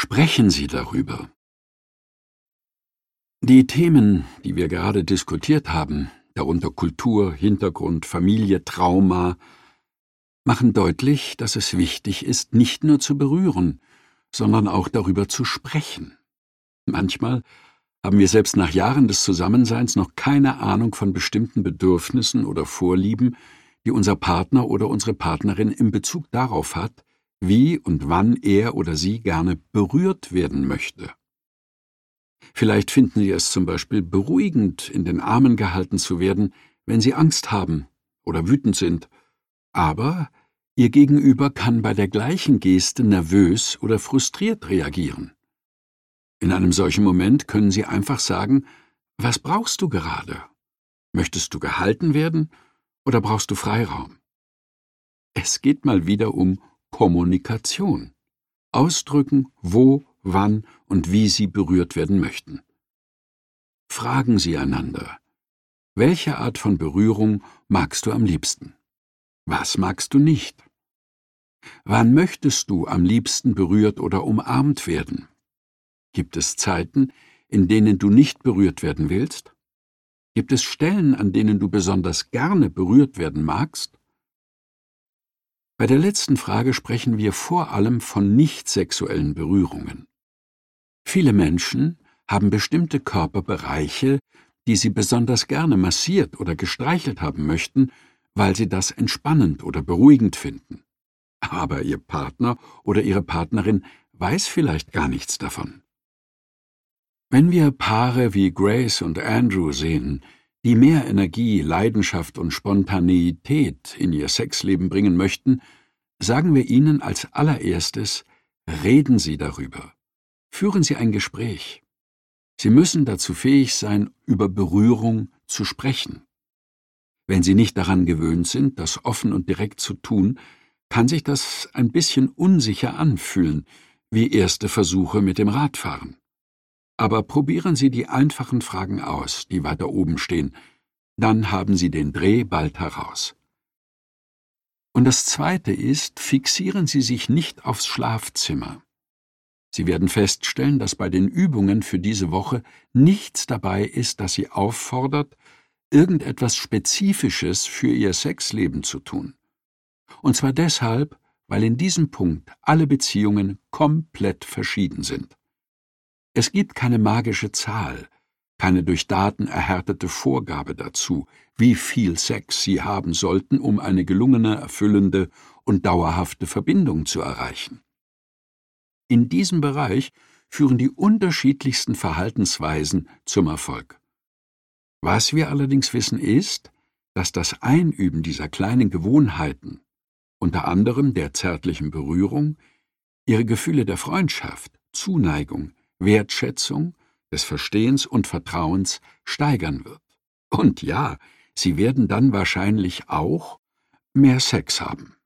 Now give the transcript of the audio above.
Sprechen Sie darüber. Die Themen, die wir gerade diskutiert haben, darunter Kultur, Hintergrund, Familie, Trauma, machen deutlich, dass es wichtig ist, nicht nur zu berühren, sondern auch darüber zu sprechen. Manchmal haben wir selbst nach Jahren des Zusammenseins noch keine Ahnung von bestimmten Bedürfnissen oder Vorlieben, die unser Partner oder unsere Partnerin in Bezug darauf hat, wie und wann er oder sie gerne berührt werden möchte. Vielleicht finden Sie es zum Beispiel beruhigend, in den Armen gehalten zu werden, wenn Sie Angst haben oder wütend sind, aber Ihr Gegenüber kann bei der gleichen Geste nervös oder frustriert reagieren. In einem solchen Moment können Sie einfach sagen: Was brauchst du gerade? Möchtest du gehalten werden oder brauchst du Freiraum? Es geht mal wieder um Kommunikation. Ausdrücken, wo, wann und wie Sie berührt werden möchten. Fragen Sie einander: Welche Art von Berührung magst du am liebsten? Was magst du nicht? Wann möchtest du am liebsten berührt oder umarmt werden? Gibt es Zeiten, in denen du nicht berührt werden willst? Gibt es Stellen, an denen du besonders gerne berührt werden magst? Bei der letzten Frage sprechen wir vor allem von nicht-sexuellen Berührungen. Viele Menschen haben bestimmte Körperbereiche, die sie besonders gerne massiert oder gestreichelt haben möchten, weil sie das entspannend oder beruhigend finden. Aber ihr Partner oder ihre Partnerin weiß vielleicht gar nichts davon. Wenn wir Paare wie Grace und Andrew sehen, die mehr Energie, Leidenschaft und Spontaneität in ihr Sexleben bringen möchten, sagen wir ihnen als allererstes: Reden Sie darüber. Führen Sie ein Gespräch. Sie müssen dazu fähig sein, über Berührung zu sprechen. Wenn Sie nicht daran gewöhnt sind, das offen und direkt zu tun, kann sich das ein bisschen unsicher anfühlen, wie erste Versuche mit dem Radfahren. Aber probieren Sie die einfachen Fragen aus, die weiter oben stehen, dann haben Sie den Dreh bald heraus. Und das Zweite ist, fixieren Sie sich nicht aufs Schlafzimmer. Sie werden feststellen, dass bei den Übungen für diese Woche nichts dabei ist, das Sie auffordert, irgendetwas Spezifisches für Ihr Sexleben zu tun. Und zwar deshalb, weil in diesem Punkt alle Beziehungen komplett verschieden sind. Es gibt keine magische Zahl, keine durch Daten erhärtete Vorgabe dazu, wie viel Sex Sie haben sollten, um eine gelungene, erfüllende und dauerhafte Verbindung zu erreichen. In diesem Bereich führen die unterschiedlichsten Verhaltensweisen zum Erfolg. Was wir allerdings wissen ist, dass das Einüben dieser kleinen Gewohnheiten, unter anderem der zärtlichen Berührung, Ihre Gefühle der Freundschaft, Zuneigung, Wertschätzung, des Verstehens und Vertrauens steigern wird. Und ja, Sie werden dann wahrscheinlich auch mehr Sex haben.